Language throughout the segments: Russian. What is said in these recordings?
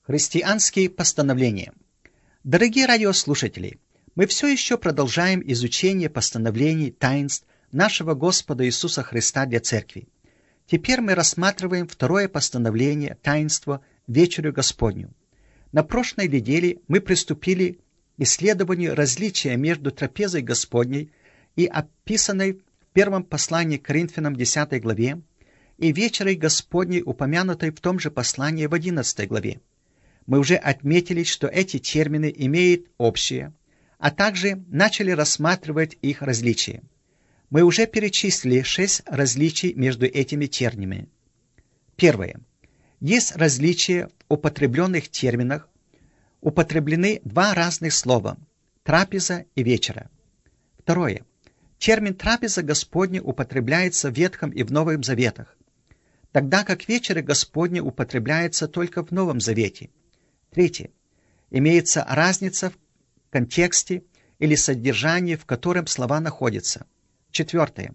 Христианские постановления. Дорогие радиослушатели, мы все еще продолжаем изучение постановлений таинств нашего Господа Иисуса Христа для Церкви. Теперь мы рассматриваем второе постановление таинства Вечерю Господню. На прошлой неделе мы приступили к исследованию различия между трапезой Господней и описанной в первом послании к Коринфянам 10 главе и Вечерой Господней, упомянутой в том же послании в 11 главе. Мы уже отметили, что эти термины имеют общее, а также начали рассматривать их различия. Мы уже перечислили 6 различий между этими терминами. Первое. Есть различия в употребленных терминах. Употреблены два разных слова – трапеза и вечера. Второе. Термин «трапеза Господня» употребляется в Ветхом и в Новом Заветах, тогда как «вечеря Господня» употребляется только в Новом Завете. Третье. Имеется разница в контексте или содержании, в котором слова находятся. Четвертое.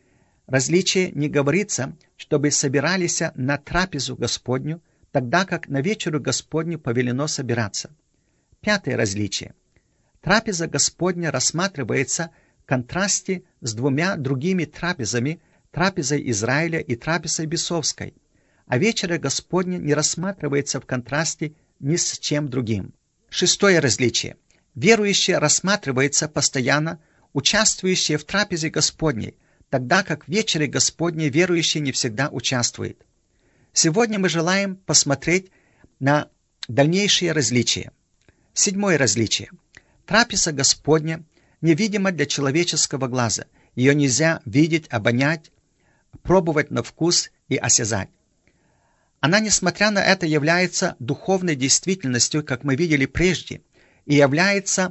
Различие не говорится, чтобы собирались на трапезу Господню, тогда как на вечеру Господню повелено собираться. Пятое различие. Трапеза Господня рассматривается в контрасте с двумя другими трапезами, трапезой Израиля и трапезой Бесовской, а вечера Господня не рассматривается в контрасте ни с чем другим. Шестое различие. Верующие рассматриваются постоянно, участвующие в трапезе Господней, тогда как в вечере Господней верующие не всегда участвуют. Сегодня мы желаем посмотреть на дальнейшие различия. Седьмое различие. Трапеза Господня невидима для человеческого глаза. Ее нельзя видеть, обонять, пробовать на вкус и осязать. Она, несмотря на это, является духовной действительностью, как мы видели прежде, и является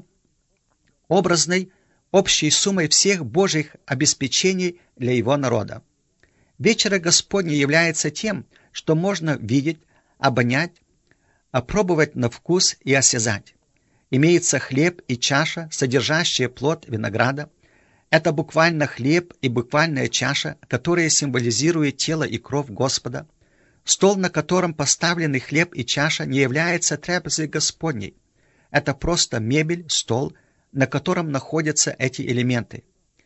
образной общей суммой всех Божьих обеспечений для Его народа. Вечера Господня является тем, что можно видеть, обонять, опробовать на вкус и осязать. Имеется хлеб и чаша, содержащие плод винограда. Это буквально хлеб и буквальная чаша, которая символизирует тело и кровь Господа. Стол, на котором поставлены хлеб и чаша, не является трапезой Господней. Это просто мебель, стол, на котором находятся эти элементы.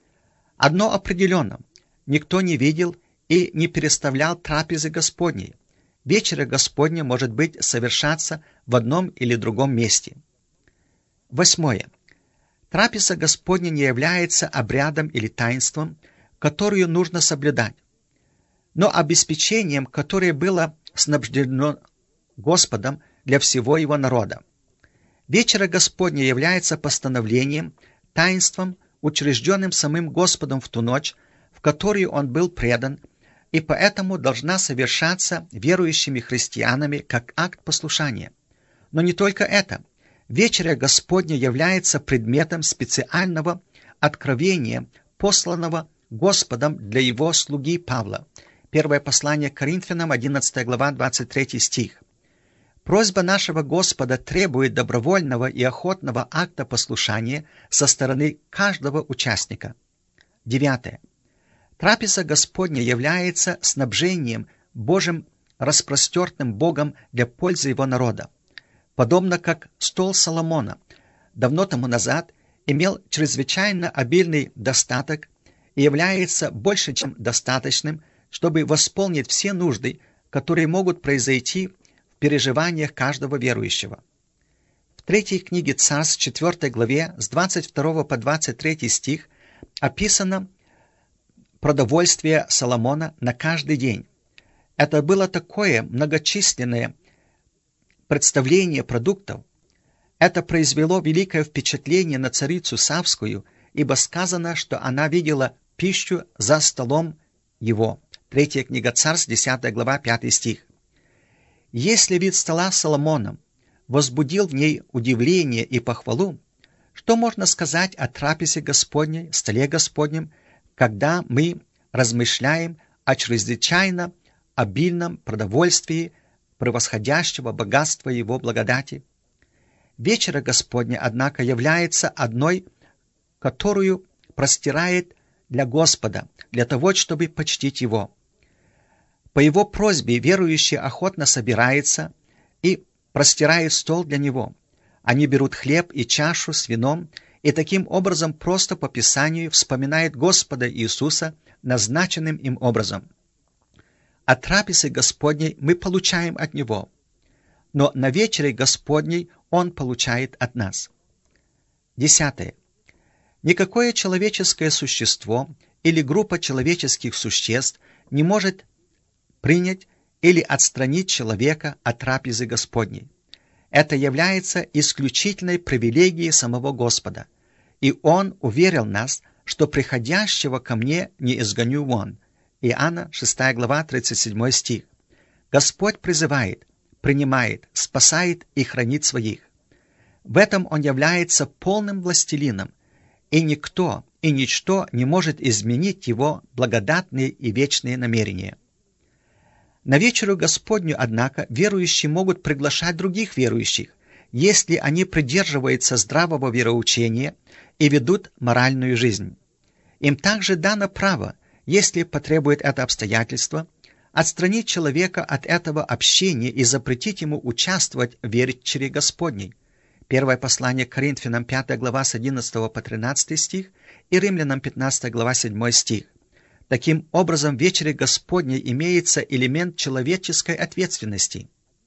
Одно определенно. Никто не видел и не переставлял трапезы Господней. Вечеря Господня может быть совершаться в одном или другом месте. Восьмое. Трапеза Господня не является обрядом или таинством, которую нужно соблюдать, но обеспечением, которое было снабжено Господом для всего Его народа. Вечера Господня является постановлением, таинством, учрежденным самим Господом в ту ночь, в которую Он был предан, и поэтому должна совершаться верующими христианами как акт послушания. Но не только это. Вечеря Господня является предметом специального откровения, посланного Господом для Его слуги Павла. Первое послание к Коринфянам, 11 глава, 23 стих. Просьба нашего Господа требует добровольного и охотного акта послушания со стороны каждого участника. 9. Трапеза Господня является снабжением Божьим, распростертым Богом для пользы Его народа. Подобно как стол Соломона давно тому назад имел чрезвычайно обильный достаток и является больше, чем достаточным, чтобы восполнить все нужды, которые могут произойти в переживаниях каждого верующего. В 3 книге Царств, 4 главе, с 22 по 23 стих, описано продовольствие Соломона на каждый день. Это было такое многочисленное представление продуктов. Это произвело великое впечатление на царицу Савскую, ибо сказано, что она видела пищу за столом его. 3 книга Царств, 10 глава, 5 стих. Если вид стола Соломона возбудил в ней удивление и похвалу, что можно сказать о трапезе Господней, столе Господнем, когда мы размышляем о чрезвычайно обильном продовольствии, превосходящего богатства Его благодати? Вечера Господня, однако, является одной, которую простирает для Господа, для того, чтобы почтить Его. По Его просьбе верующий охотно собирается и простирают стол для Него. Они берут хлеб и чашу с вином и таким образом просто по Писанию вспоминают Господа Иисуса назначенным им образом. От трапезы Господней мы получаем от Него, но на вечере Господней Он получает от нас. 10. Никакое человеческое существо или группа человеческих существ не может принять или отстранить человека от трапезы Господней. Это является исключительной привилегией самого Господа, и Он уверил нас, что приходящего ко мне не изгоню вон. Иоанна 6 глава 37 стих. Господь призывает, принимает, спасает и хранит своих. В этом Он является полным властелином, и никто и ничто не может изменить Его благодатные и вечные намерения. На вечеру Господню, однако, верующие могут приглашать других верующих, если они придерживаются здравого вероучения и ведут моральную жизнь. Им также дано право, если потребует это обстоятельство, отстранить человека от этого общения и запретить ему участвовать в вечере Господней. Первое послание к Коринфянам 5 глава с 11 по 13 стих и Римлянам 15 глава 7 стих. Таким образом, в вечере Господней имеется элемент человеческой ответственности.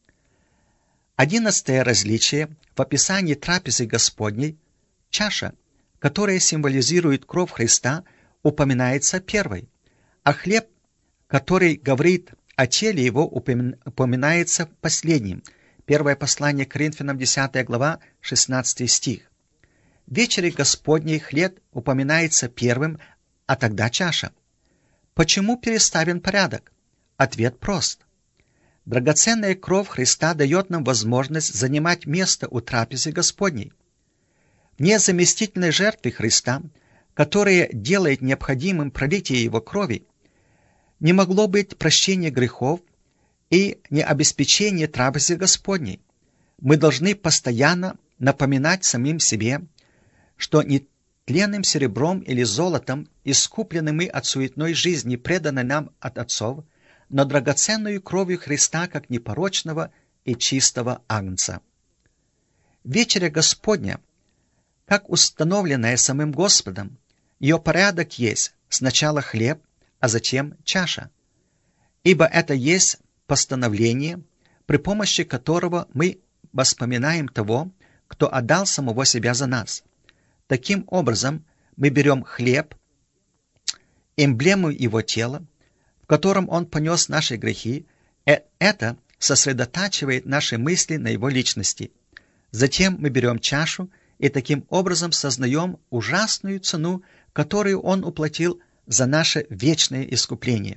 11 различие в описании трапезы Господней – чаша, которая символизирует кровь Христа, упоминается первой, а хлеб, который говорит о теле Его, упоминается последним. Первое послание к Коринфянам 10 глава 16 стих. В вечере Господней хлеб упоминается первым, а тогда чаша. Почему переставлен порядок? Ответ прост. Драгоценная кровь Христа дает нам возможность занимать место у трапезы Господней. Вне заместительной жертвы Христа, которая делает необходимым пролитие Его крови, не могло быть прощения грехов и не обеспечения трапезы Господней. Мы должны постоянно напоминать самим себе, что не тленным серебром или золотом, искуплены мы от суетной жизни, преданной нам от отцов, но драгоценную кровью Христа, как непорочного и чистого агнца. Вечеря Господня, как установленная самим Господом, ее порядок есть сначала хлеб, а затем чаша. Ибо это есть постановление, при помощи которого мы воспоминаем того, кто отдал самого себя за нас. Таким образом, мы берем хлеб, эмблему Его тела, в котором Он понес наши грехи, и это сосредотачивает наши мысли на Его личности. Затем мы берем чашу и таким образом сознаем ужасную цену, которую Он уплатил за наше вечное искупление.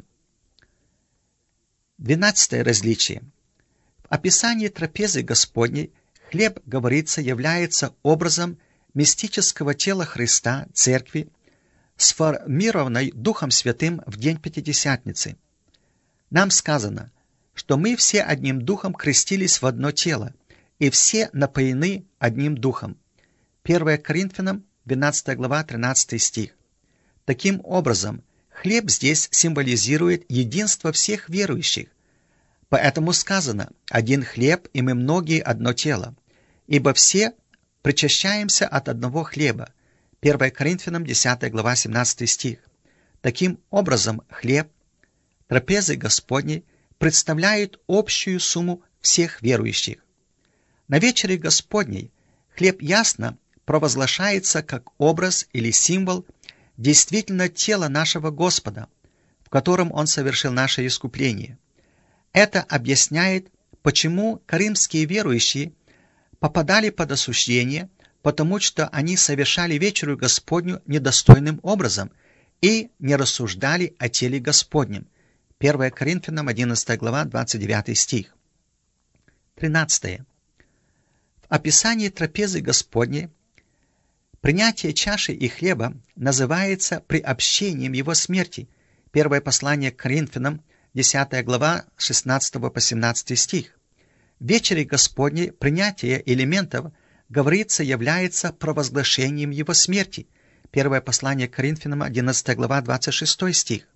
12 различие. В описании трапезы Господней хлеб, говорится, является образом мистического тела Христа, Церкви, сформированной Духом Святым в день Пятидесятницы. Нам сказано, что мы все одним Духом крестились в одно тело, и все напоены одним Духом. 1 Коринфянам 12 глава 13 стих. Таким образом, хлеб здесь символизирует единство всех верующих. Поэтому сказано: «Один хлеб, и мы многие одно тело», ибо все причащаемся от одного хлеба. 1 Коринфянам 10 глава 17 стих. Таким образом, хлеб трапезы Господней представляет общую сумму всех верующих. На вечере Господней хлеб ясно провозглашается как образ или символ действительно тела нашего Господа, в котором Он совершил наше искупление. Это объясняет, почему коринфские верующие попадали под осуждение, потому что они совершали вечеру Господню недостойным образом и не рассуждали о теле Господнем. 1 Коринфянам 11 глава 29 стих. 13. В описании трапезы Господней принятие чаши и хлеба называется приобщением Его смерти. Первое послание к Коринфянам, 10 глава, 16 по 17 стих. В вечере Господней принятие элементов, говорится, является провозглашением Его смерти. Первое послание к Коринфянам, 11 глава, 26 стих.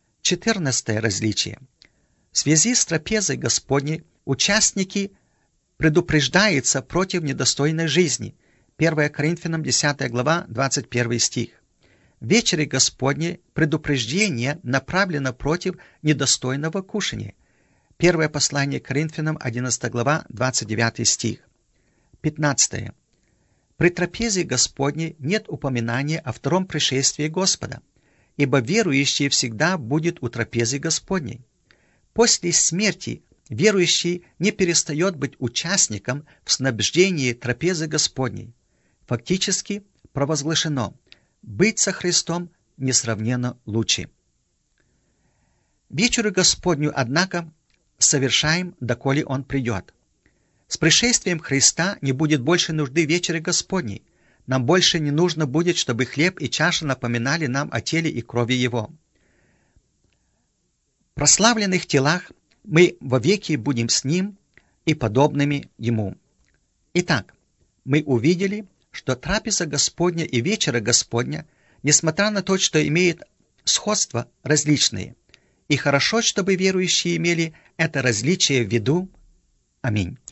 14 различие. В связи с трапезой Господней участники предупреждается против недостойной жизни. 1 Коринфянам 10 глава, 21 стих. В вечере Господней предупреждение направлено против недостойного кушания. Первое послание Коринфянам, 11 глава, 29 стих. 15. При трапезе Господней нет упоминания о втором пришествии Господа, ибо верующий всегда будет у трапезы Господней. После смерти верующий не перестает быть участником в снабжении трапезы Господней. Фактически провозглашено: быть со Христом несравненно лучше. Вечеру Господню, однако, совершаем, доколе Он придет. С пришествием Христа не будет больше нужды в вечере Господней. Нам больше не нужно будет, чтобы хлеб и чаша напоминали нам о теле и крови Его. В прославленных телах мы вовеки будем с Ним и подобными Ему. Итак, мы увидели, что трапеза Господня и вечера Господня, несмотря на то, что имеют сходства различные, и хорошо, чтобы верующие имели это различие в виду. Аминь.